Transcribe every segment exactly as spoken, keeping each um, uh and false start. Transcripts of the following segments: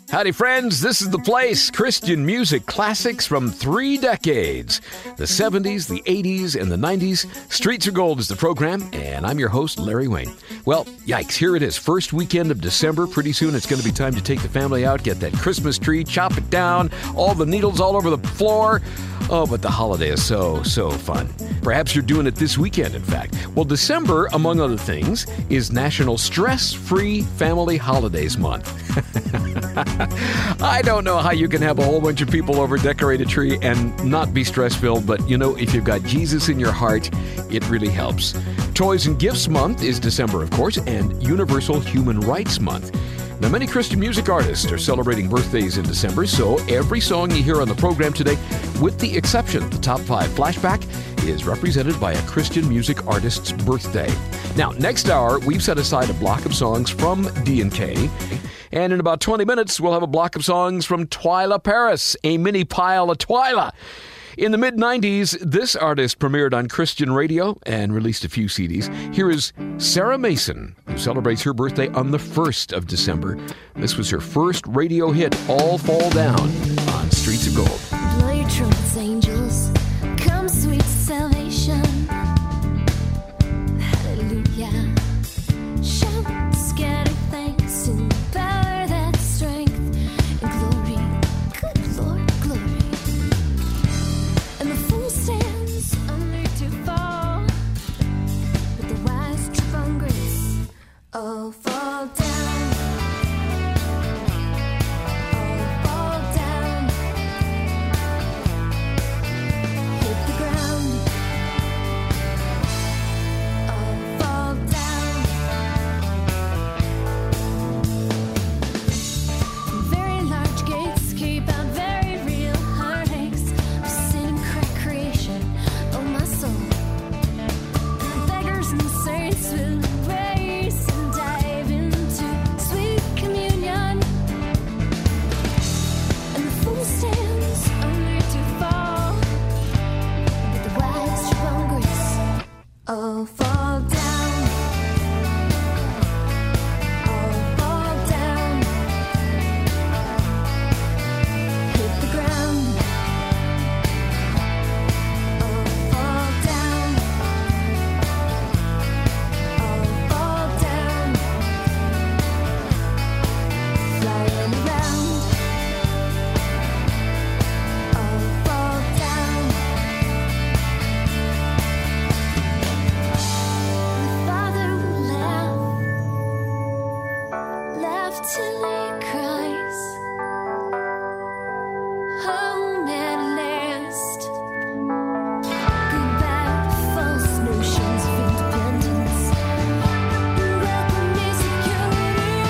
Howdy, friends. This is The Place. Christian music classics from three decades. The seventies, the eighties, and the nineties. Streets Are Gold is the program, and I'm your host, Larry Wayne. Well, yikes, here it is. First weekend of December. Pretty soon it's going to be time to take the family out, get that Christmas tree, chop it down, all the needles all over the floor. Oh, but the holiday is so, so fun. Perhaps you're doing it this weekend, in fact. Well, December, among other things, is National Stress-Free Family Holidays Month. I don't know how you can have a whole bunch of people over, decorate a tree, and not be stress-filled, but, you know, if you've got Jesus in your heart, it really helps. Toys and Gifts Month is December, of course, and Universal Human Rights Month. Now, many Christian music artists are celebrating birthdays in December, so every song you hear on the program today, with the exception of the top five flashback, is represented by a Christian music artist's birthday. Now, next hour, we've set aside a block of songs from D and K, and in about twenty minutes, we'll have a block of songs from Twila Paris, a mini pile of Twila. In the mid nineties, this artist premiered on Christian radio and released a few C Ds. Here is Sarah Mason, who celebrates her birthday on the first of December. This was her first radio hit, All Fall Down, on Streets of Gold. Blow your trumpets, angels. Come, sweet salvation. Hallelujah. Shout, scatter thanks in power, that strength, and glory. Good Lord, glory. And the fool stands only to fall, but the wise trip on grace. Oh, fall down. Oh, fall down. Hit the ground. Oh, fall down. Very large gates keep out very real heartaches of sin and crack creation. Oh, my soul. Beggars and saints will race and dive into sweet communion. And the fool stands only to fall, but the wise trip on grace. Oh, fall down. Oh, fall down. Hit the ground. Oh, fall down. Oh, fall down. Flying around. Oh, fall down. My father will laugh, laugh till he cries. Home at last. Goodbye to false notions of independence. Welcome me security.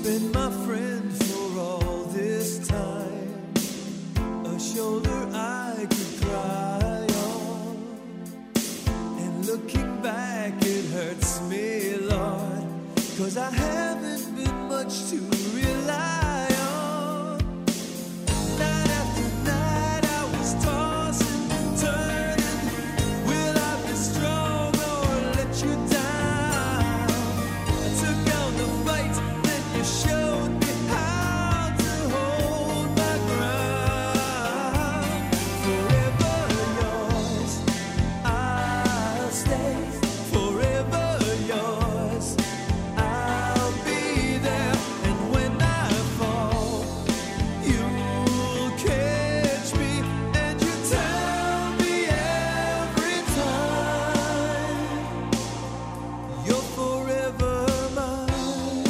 been my friend for all this time, a shoulder I could cry on. And looking back, it hurts me, Lord, 'cause I haven't been much to rely on. Night after night, I was tossing and turning. Will I be strong or let you down? I took on the fight, then you showed me how to hold my ground. Forever yours, I'll stay. Forever yours, I'll be there. And when I fall, you'll catch me, and you tell me every time you're forever mine.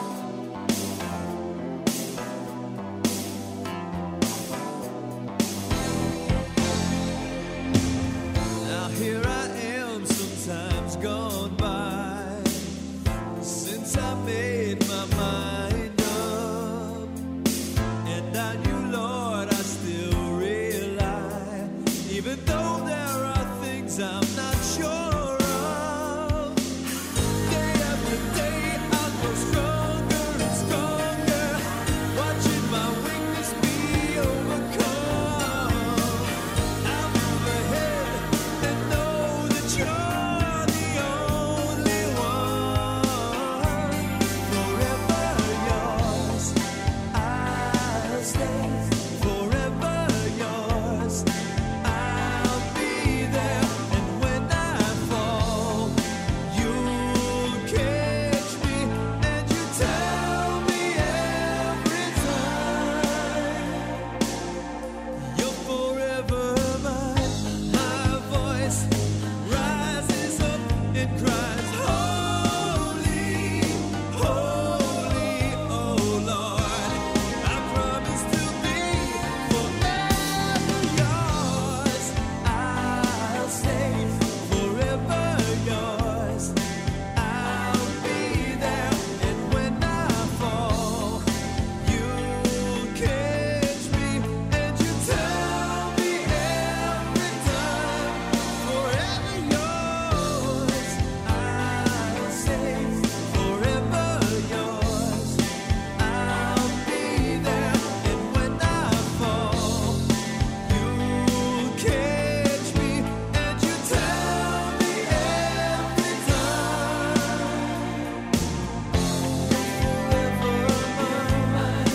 Now here I am, sometimes gone by, since I made my mind up. And I knew, Lord, I still rely, even though there are things I'm not sure of. Day after day, I grow stronger and stronger, watching my weakness be overcome. I'll move ahead and know that you're the only one. Forever yours, I'll stay. Forever yours, I'll be there. And when I fall, you'll catch me, and you tell me every time you're forever mine. My voice rises up and cries, holy, holy, oh Lord. I promise to be forever yours. I'll stay. Forever yours, I'll be there. And when I fall, you'll catch me, and you tell me every time. Forever yours, I'll stay. Forever yours, I'll be there. And when I fall, you'll catch me, and you tell me every time. Forever mine.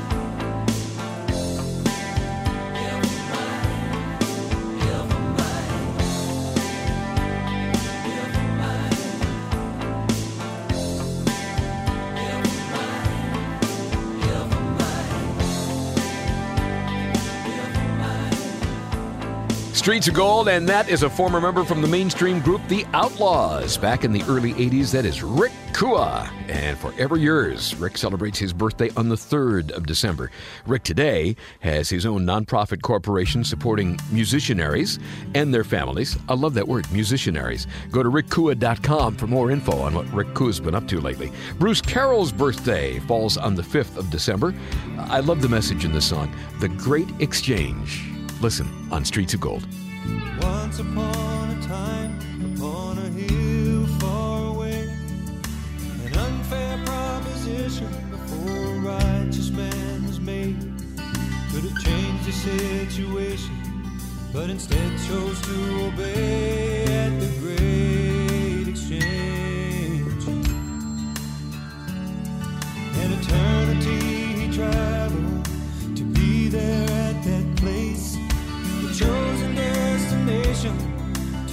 Streets of Gold, and that is a former member from the mainstream group The Outlaws. Back in the early eighties, that is Rick Kua. And Forever Yours. Rick celebrates his birthday on the third of December. Rick today has his own nonprofit corporation supporting musicianaries and their families. I love that word, musicianaries. Go to rick kua dot com for more info on what Rick Kua's been up to lately. Bruce Carroll's birthday falls on the fifth of December. I love the message in this song, The Great Exchange. Listen on Streets of Gold. Once upon a time, upon a hill far away, an unfair proposition before a righteous man was made. Could have changed the situation, but instead chose to obey at the great exchange. An eternity he traveled to be there at that place, the chosen destination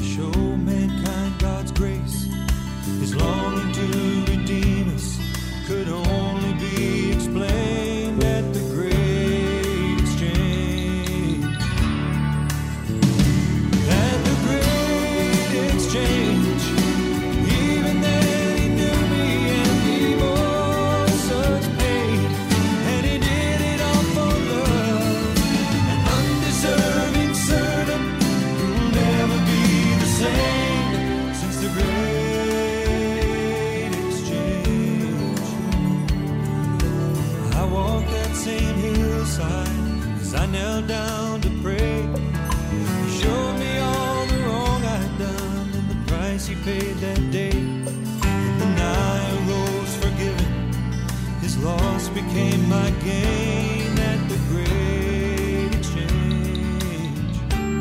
knelt down to pray. He showed me all the wrong I'd done and the price he paid that day. And then I arose forgiven. His loss became my gain at the great exchange.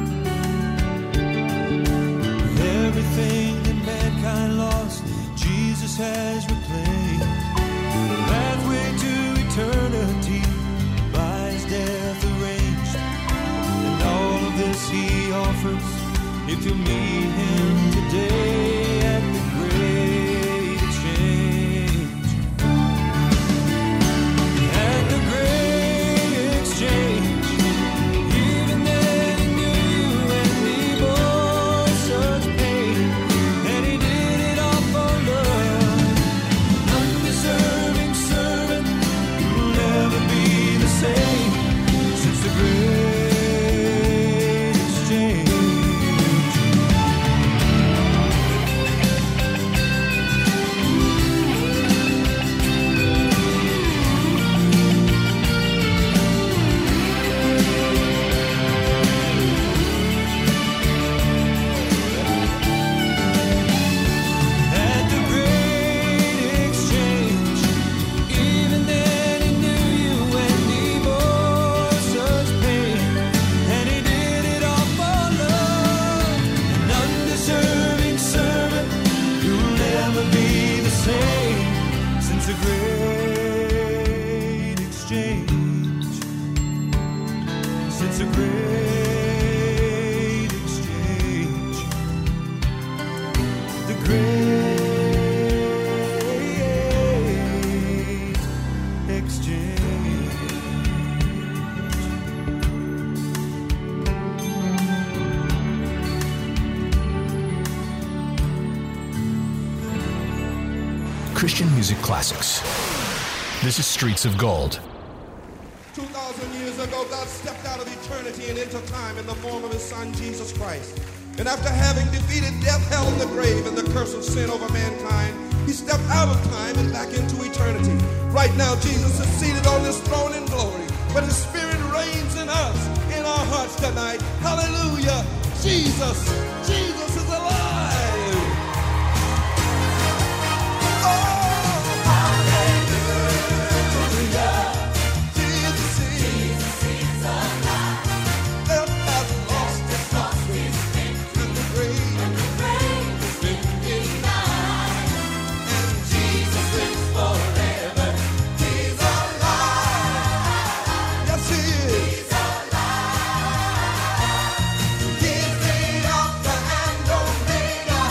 Everything that mankind lost, Jesus has reclaimed. The pathway to eternity by his death arranged. And all of this he offers if you meet him today at the great exchange. At the great exchange, even then he knew you and he bore such pain. And he did it all for love. Undeserving servant who will never be the same since the great exchange. At the great exchange, even then he knew you and he bore such pain. And he did it all for love. An undeserving servant who will never be the same since the great exchange. Since the great exchange. The great exchange. Christian music classics. This is Streets of Gold. two thousand years ago, God stepped out of eternity and into time in the form of his son, Jesus Christ. And after having defeated death, hell, and the grave, and the curse of sin over mankind, he stepped out of time and back into eternity. Right now, Jesus is seated on this throne in glory, but his spirit reigns in us, in our hearts tonight. Hallelujah. Jesus, Jesus is alive. Oh, hallelujah. Jesus is alive. Death has lost its victory, and the grave has been denied. And Jesus lives forever. He's alive. Yes, he is. He's alive. He's the Alpha and Omega.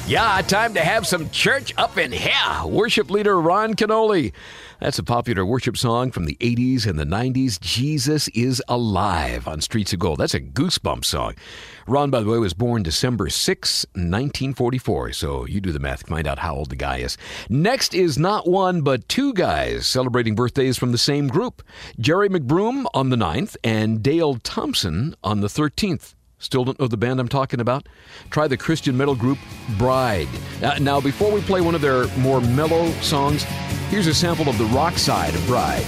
Yeah, time to have some church up in here. Worship leader Ron Kenoly. That's a popular worship song from the eighties and the nineties. Jesus is Alive on Streets of Gold. That's a Goosebumps song. Ron, by the way, was born December sixth, nineteen forty-four. So you do the math, find out how old the guy is. Next is not one, but two guys celebrating birthdays from the same group. Jerry McBroom on the ninth and Dale Thompson on the thirteenth. Still don't know the band I'm talking about? Try the Christian metal group Bride. Uh, now, before we play one of their more mellow songs, here's a sample of the rock side of Bride.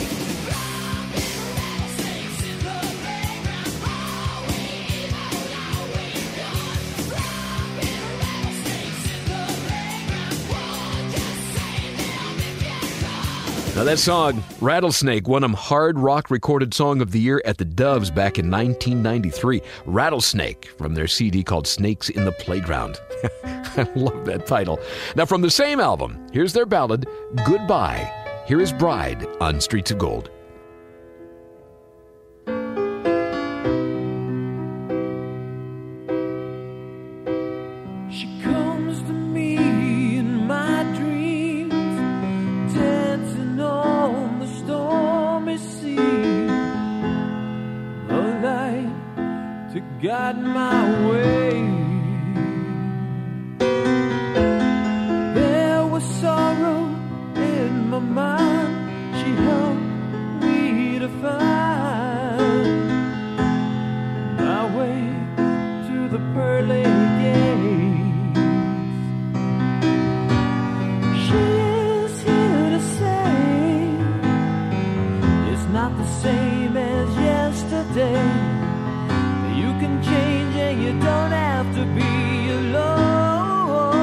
Now that song, Rattlesnake, won them Hard Rock Recorded Song of the Year at the Doves back in nineteen ninety-three. Rattlesnake from their C D called Snakes in the Playground. I love that title. Now from the same album, here's their ballad, Goodbye. Here is Bride on Streets of Gold. She comes to me in my dreams, dancing on the stormy sea. The light to guide my way. There was sorrow in my mind, she helped me to find my way to the pearly gates. She is here to say it's not the same as yesterday. You can change and you don't have to be alone.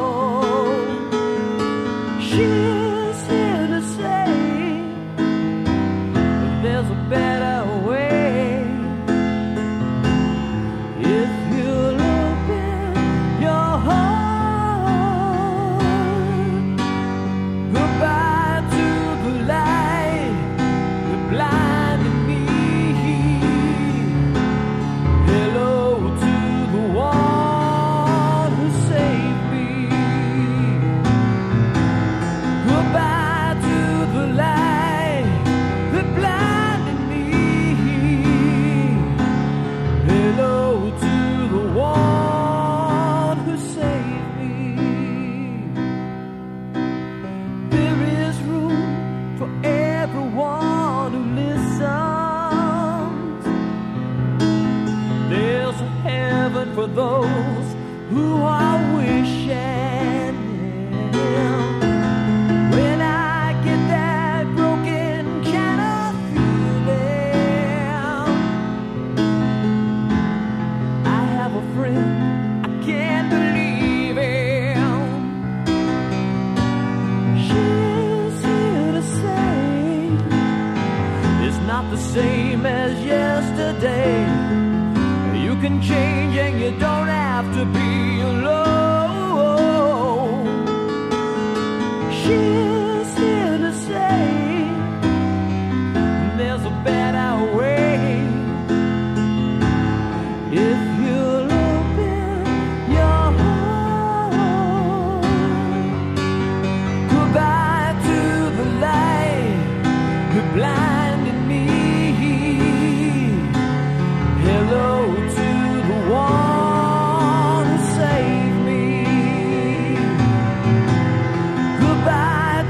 She is here to say that there's a better way. If you'll open your heart, goodbye to the light that blinded me. Hello to the one who saved me. Goodbye to the light that blinded me. Hello to the one who saved me. There is room for everyone who listens. There's a heaven for those who are wishing. When I get that broken kind of feeling, I have a friend I can't believe in. She's here to say it's not the same as yesterday. You can change and you don't have to be alone. She's here to say there's a better way. If you'll open your heart, goodbye to the light that blinded me. Hello to the one who saved me. Goodbye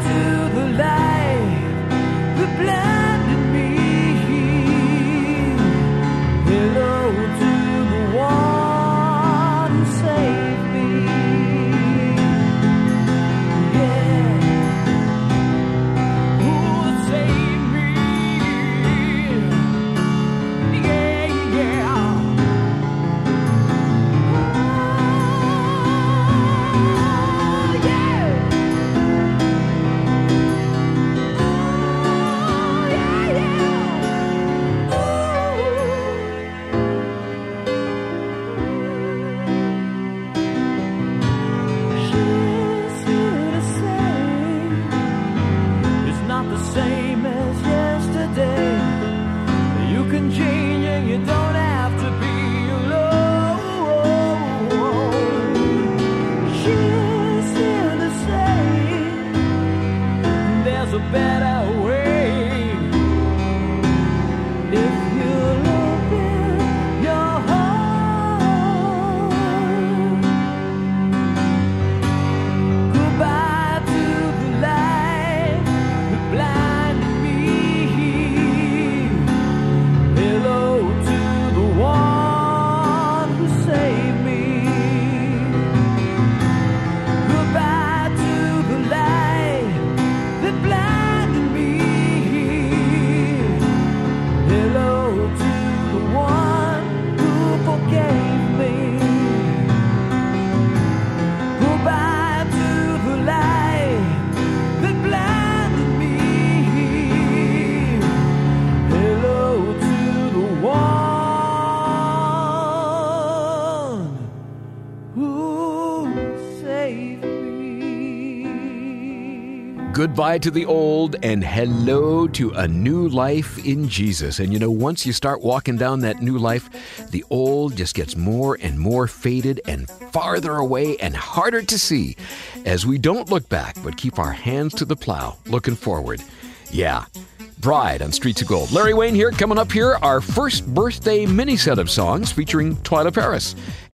Goodbye to the old and hello to a new life in Jesus. And you know, once you start walking down that new life, the old just gets more and more faded and farther away and harder to see as we don't look back but keep our hands to the plow, looking forward. Yeah. Bride on Streets of Gold. Larry Wayne here, coming up here, our first birthday mini set of songs featuring Twyla Paris.